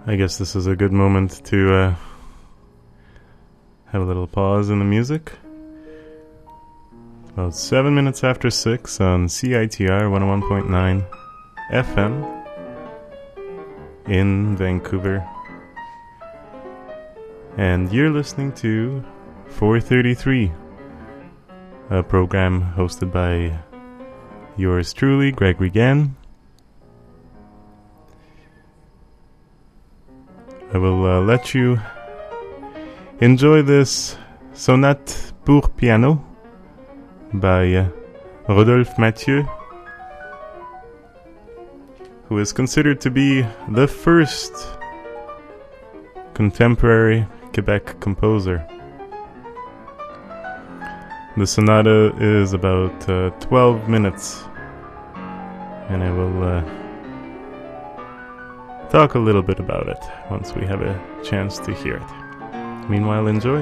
I guess this is a good moment to have a little pause in the music. It's about 7 minutes after 6 on CITR 101.9 FM in Vancouver. And you're listening to 433, a program hosted by yours truly, Gregory Gann. I will let you enjoy this Sonate pour piano by Rodolphe Mathieu, who is considered to be the first contemporary Quebec composer. The sonata is about 12 minutes, and I will talk a little bit about it once we have a chance to hear it. Meanwhile, enjoy.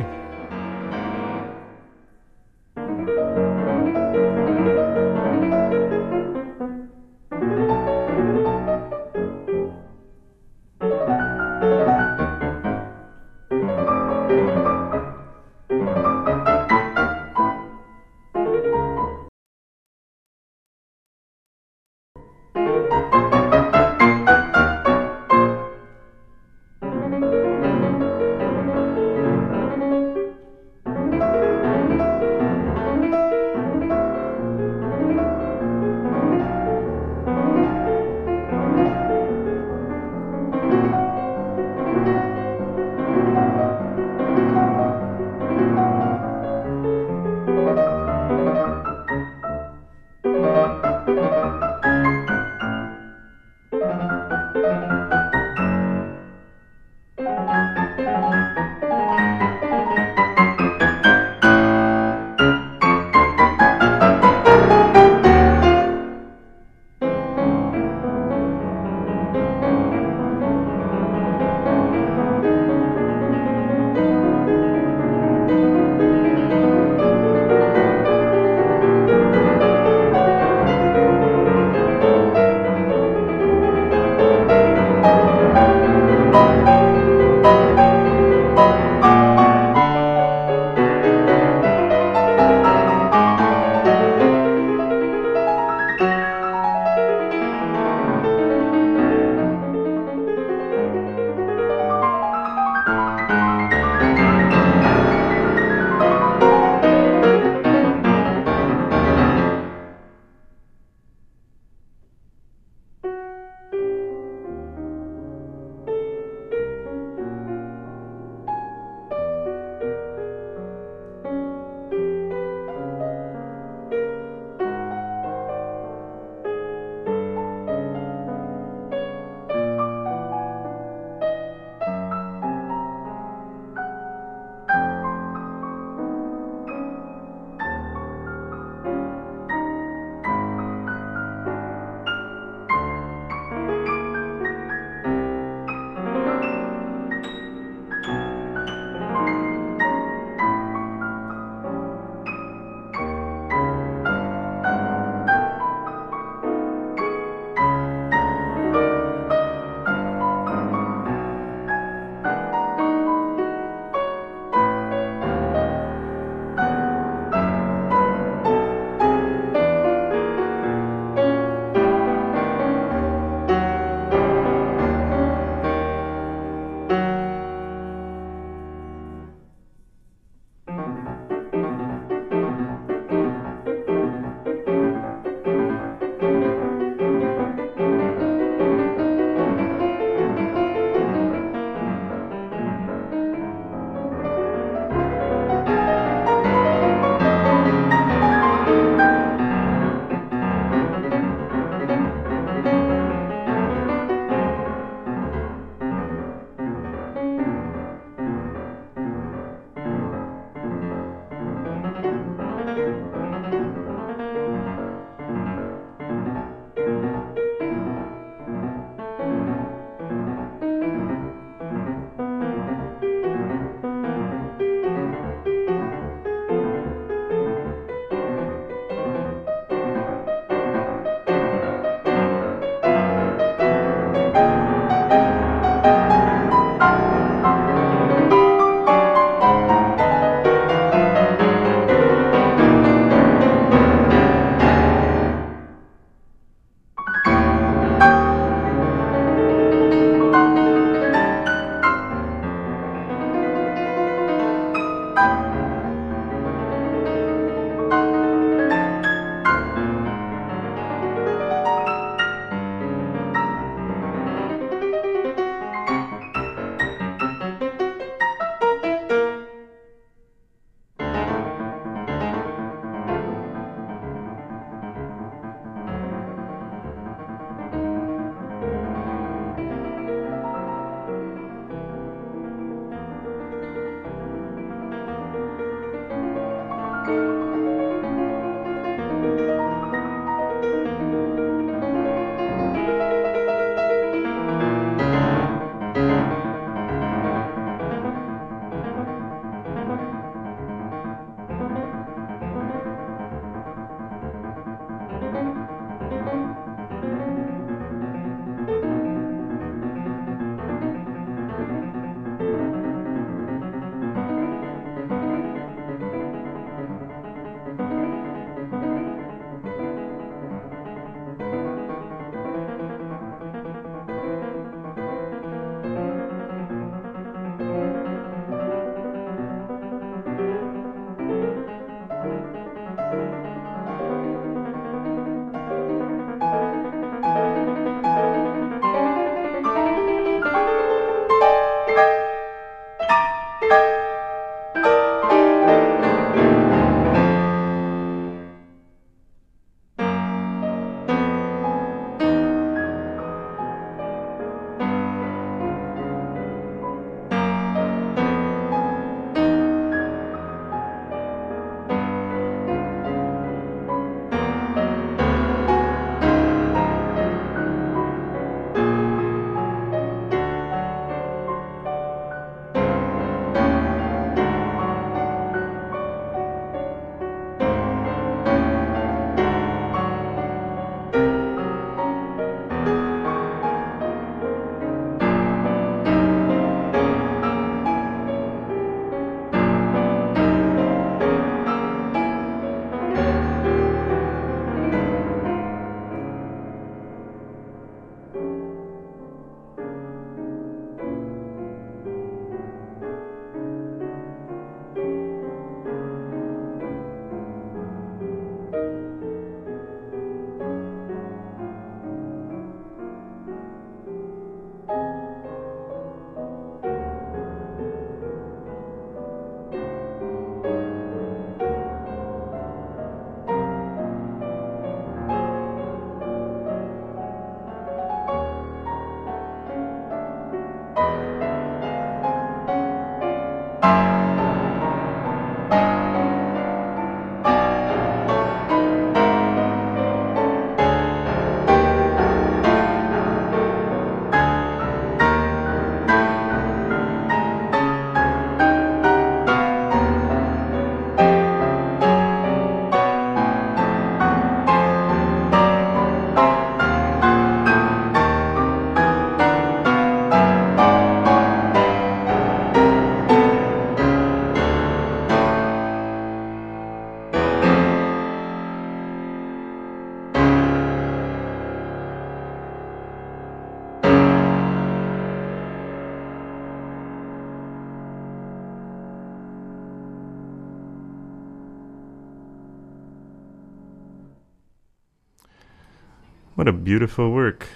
What a beautiful work.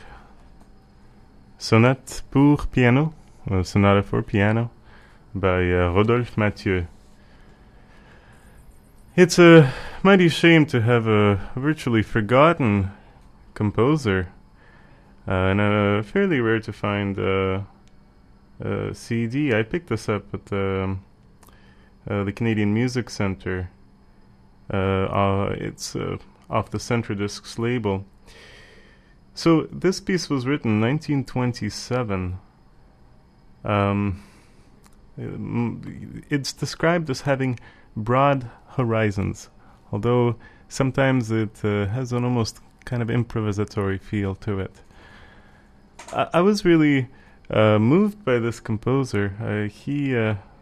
Sonate pour piano, Sonata for Piano, by Rodolphe Mathieu. It's a mighty shame to have a virtually forgotten composer, and fairly rare to find CD. I picked this up at the Canadian Music Centre. It's off the Centre Discs label. So this piece was written in 1927. It's described as having broad horizons, although sometimes it has an almost kind of improvisatory feel to it. I was really moved by this composer. He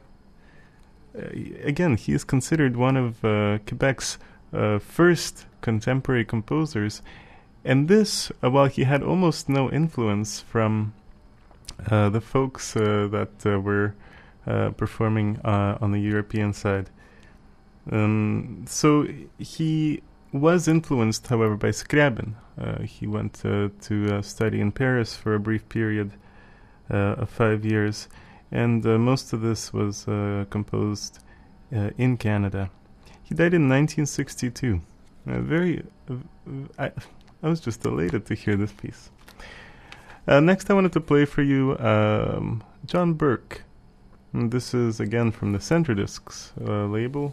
is considered one of Quebec's first contemporary composers. And this, while he had almost no influence from the folks that were performing on the European side. So he was influenced, however, by Scriabin. He went to study in Paris for a brief period of 5 years, and most of this was composed in Canada. He died in 1962. I was just elated to hear this piece. Next, I wanted to play for you John Burke. And this is again from the Centre Discs label,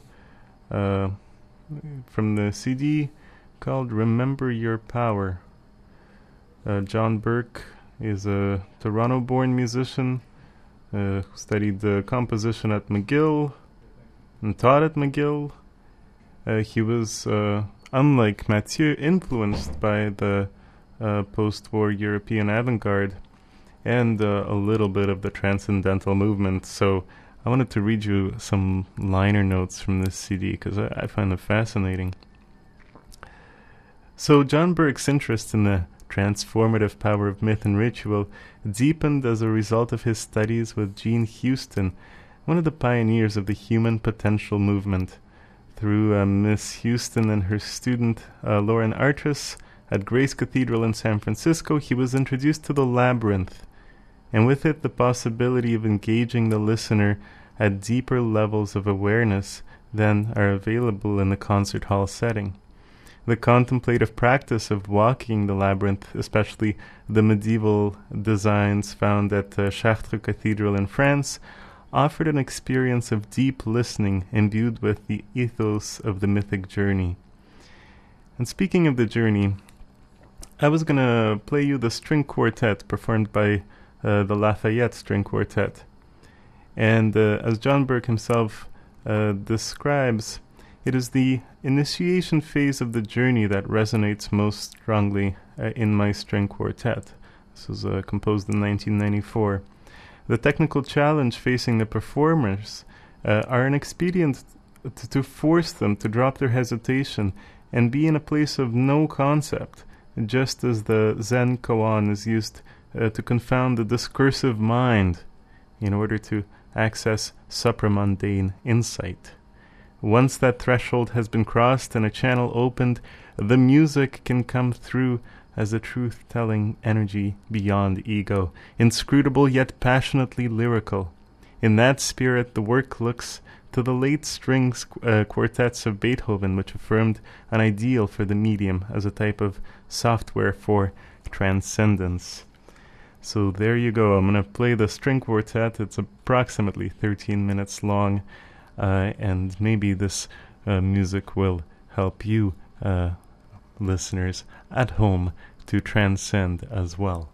from the CD called Remember Your Power. John Burke is a Toronto-born musician who studied composition at McGill and taught at McGill. He was unlike Mathieu, influenced by the post-war European avant-garde and a little bit of the transcendental movement. So I wanted to read you some liner notes from this CD because I find them fascinating. So John Burke's interest in the transformative power of myth and ritual deepened as a result of his studies with Jean Houston, one of the pioneers of the human potential movement. Through Miss Houston and her student Lauren Artris at Grace Cathedral in San Francisco, he was introduced to the labyrinth, and with it the possibility of engaging the listener at deeper levels of awareness than are available in the concert hall setting. The contemplative practice of walking the labyrinth, especially the medieval designs found at Chartres Cathedral in France, offered an experience of deep listening imbued with the ethos of the mythic journey. And speaking of the journey, I was going to play you the string quartet performed by the Lafayette String Quartet. And as John Burke himself describes, it is the initiation phase of the journey that resonates most strongly in my string quartet. This was composed in 1994. The technical challenge facing the performers are an expedient to force them to drop their hesitation and be in a place of no concept, just as the Zen koan is used to confound the discursive mind in order to access supramundane insight. Once that threshold has been crossed and a channel opened, the music can come through as a truth-telling energy beyond ego, inscrutable yet passionately lyrical. In that spirit, the work looks to the late strings quartets of Beethoven, which affirmed an ideal for the medium as a type of software for transcendence. So there you go. I'm going to play the string quartet. It's approximately 13 minutes long, and maybe this music will help you listeners at home to transcend as well.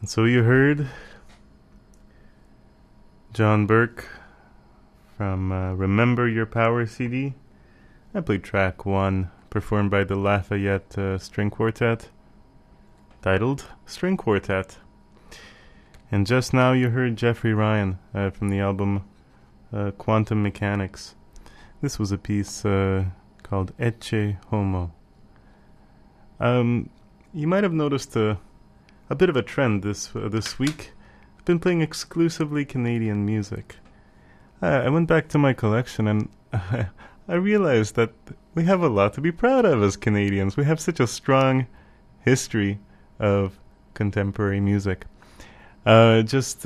So you heard John Burke from Remember Your Power CD. I played track 1, performed by the Lafayette String Quartet, titled String Quartet. And just now you heard Jeffrey Ryan from the album Quantum Mechanics. This was a piece called Ecce Homo. You might have noticed a bit of a trend this week. I've been playing exclusively Canadian music. I went back to my collection and I realized that we have a lot to be proud of as Canadians. We have such a strong history of contemporary music. Was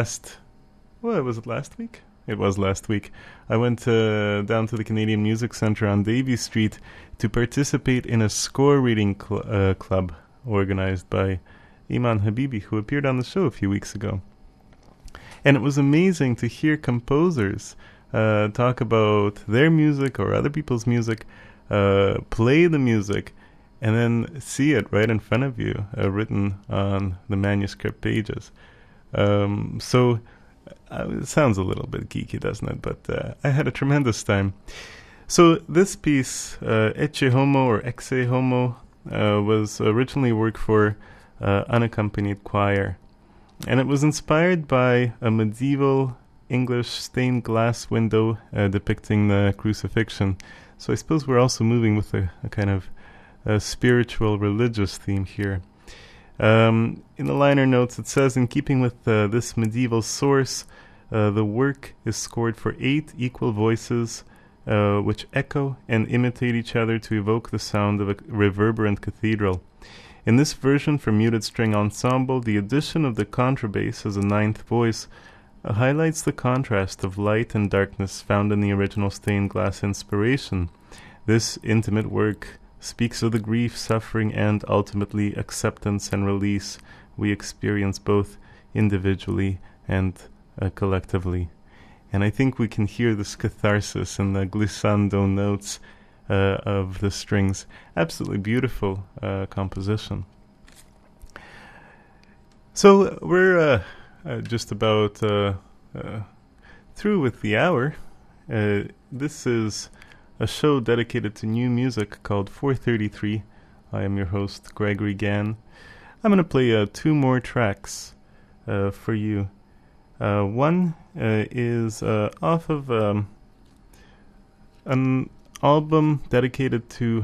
it last week? It was last week. I went down to the Canadian Music Centre on Davie Street to participate in a score reading club organized by Iman Habibi, who appeared on the show a few weeks ago. And it was amazing to hear composers talk about their music or other people's music, play the music, and then see it right in front of you, written on the manuscript pages. So it sounds a little bit geeky, doesn't it? But I had a tremendous time. So this piece, Ecce Homo or Ecce Homo, was originally work for unaccompanied choir. And it was inspired by a medieval English stained glass window depicting the crucifixion. So I suppose we're also moving with a kind of spiritual, religious theme here. In the liner notes, it says, in keeping with this medieval source, the work is scored for 8 equal voices, which echo and imitate each other to evoke the sound of a reverberant cathedral. In this version for muted string ensemble, the addition of the contrabass as a 9th voice highlights the contrast of light and darkness found in the original stained glass inspiration. This intimate work speaks of the grief, suffering, and ultimately acceptance and release we experience both individually and collectively. And I think we can hear this catharsis in the glissando notes of the strings. Absolutely beautiful composition. So we're just about through with the hour. This is a show dedicated to new music called 433. I am your host, Gregory Gann. I'm going to play 2 more tracks for you. One is off of an album dedicated to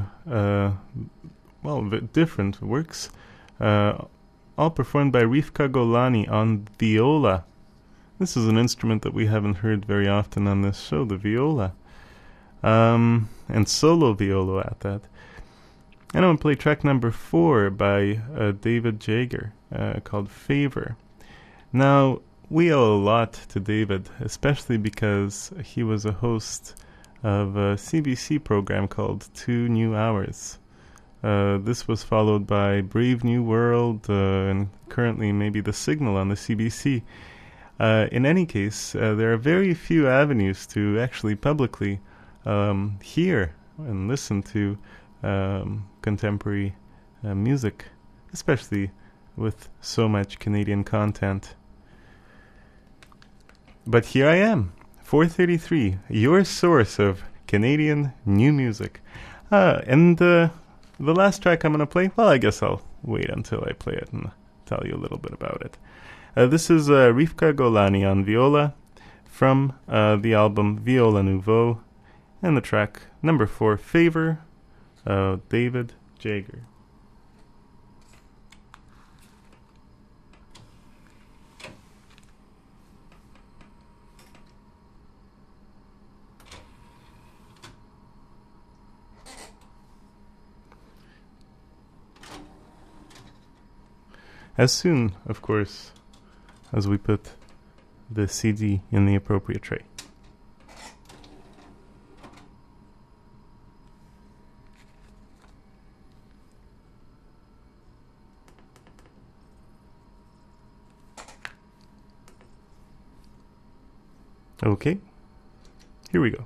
different works, all performed by Rivka Golani on viola. This is an instrument that we haven't heard very often on this show, the viola, and solo viola at that. And I'm going to play track number 4 by David Jager, called Favor. Now, we owe a lot to David, especially because he was a host of a CBC program called 2 New Hours. This was followed by Brave New World, and currently maybe The Signal on the CBC. In any case, there are very few avenues to actually publicly hear and listen to contemporary music, especially with so much Canadian content. But here I am, 433, your source of Canadian new music. And the last track I'm going to play, well, I guess I'll wait until I play it and tell you a little bit about it. This is Rivka Golani on viola from the album Viola Nouveau, and the track number 4, Favor, David Jager. As soon, of course, as we put the CD in the appropriate tray. Okay, here we go.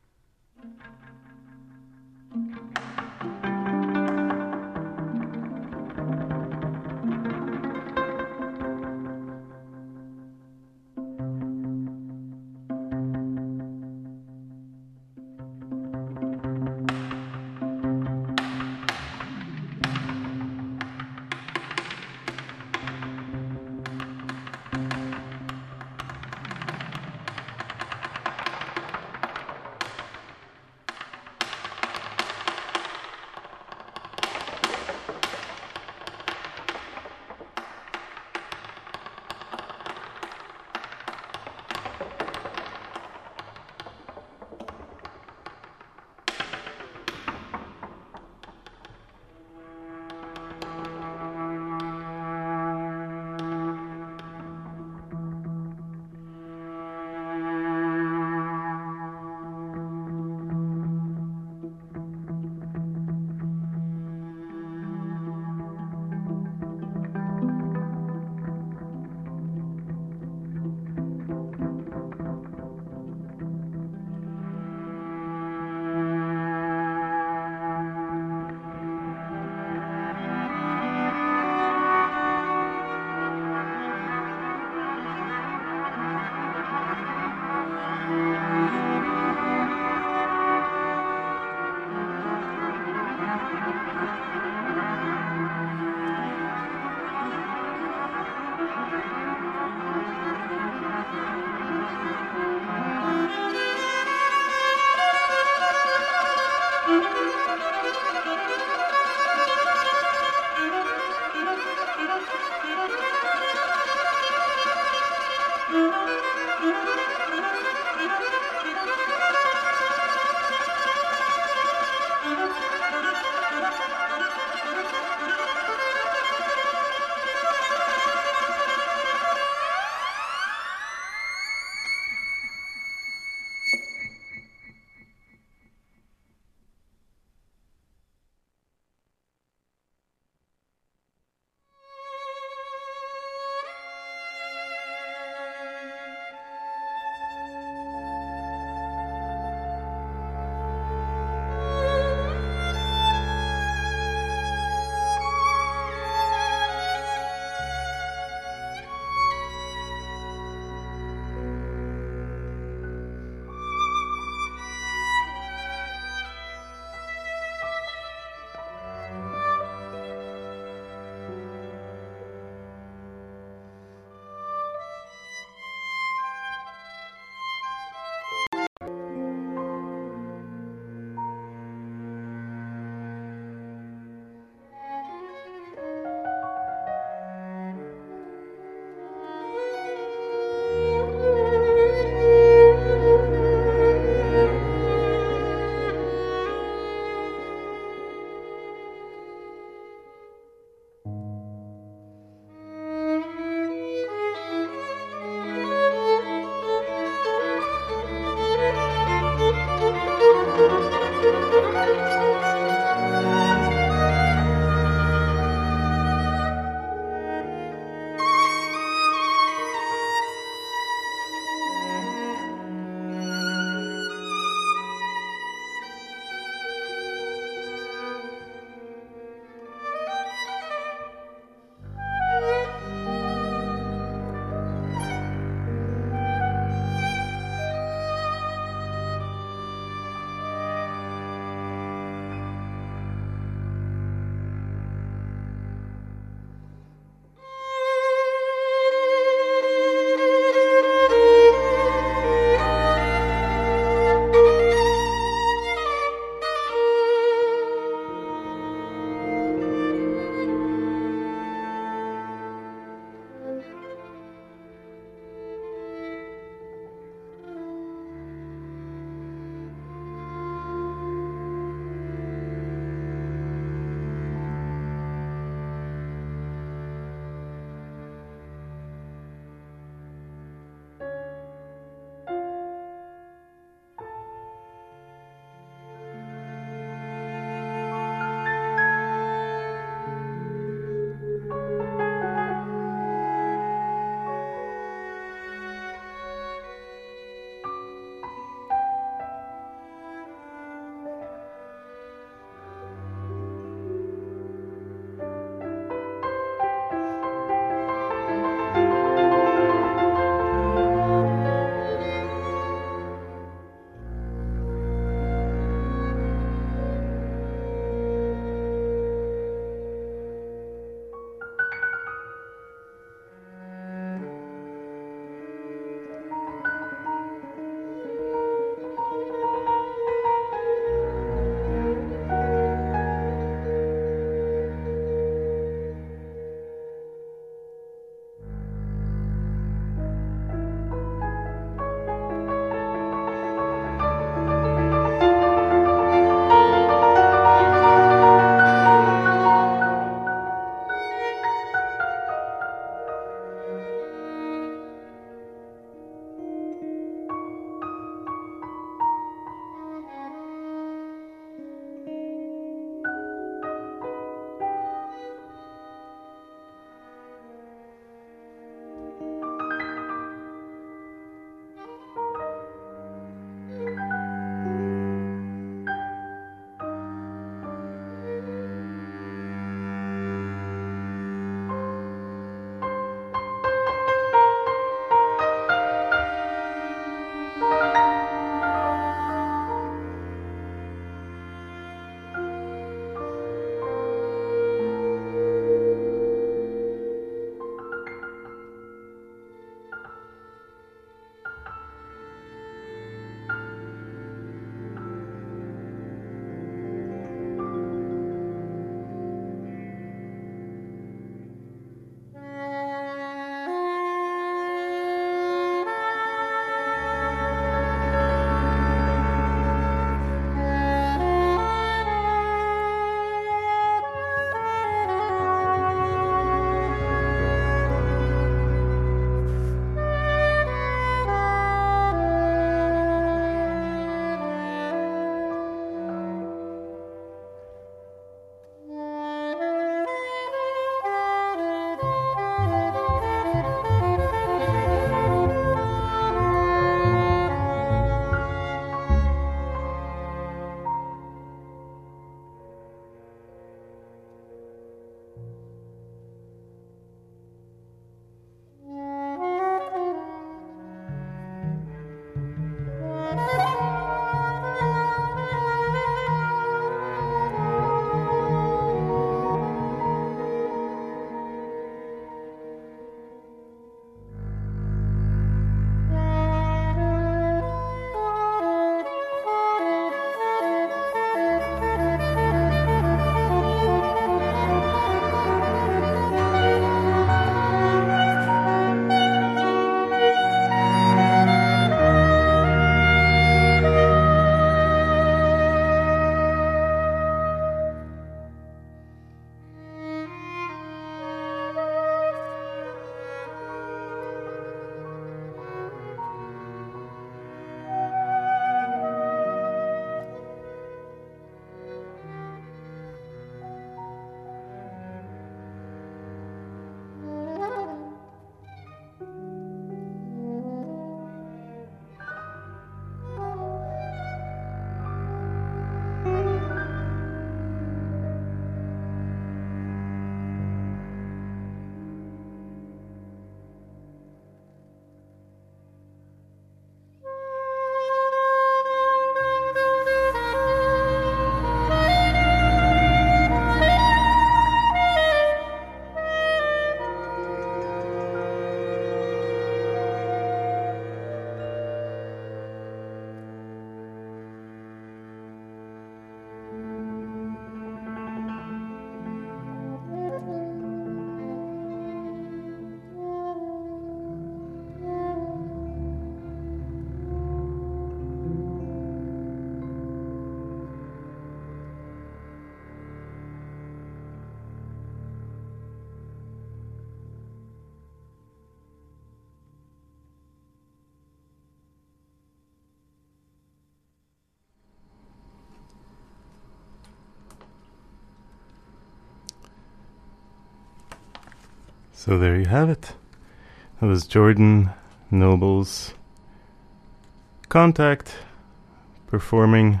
So there you have it. That was Jordan Noble's Contact, performing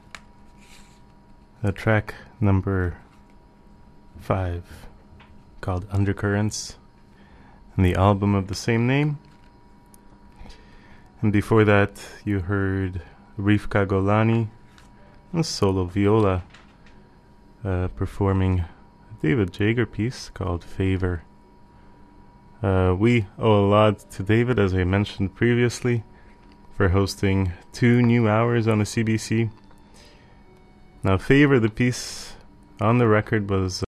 track number 5 called Undercurrents, and the album of the same name. And before that you heard Rivka Golani, a solo viola, performing a David Jager piece called Favor. We owe a lot to David, as I mentioned previously, for hosting 2 new hours on the CBC. Now, Favor, the piece on the record, was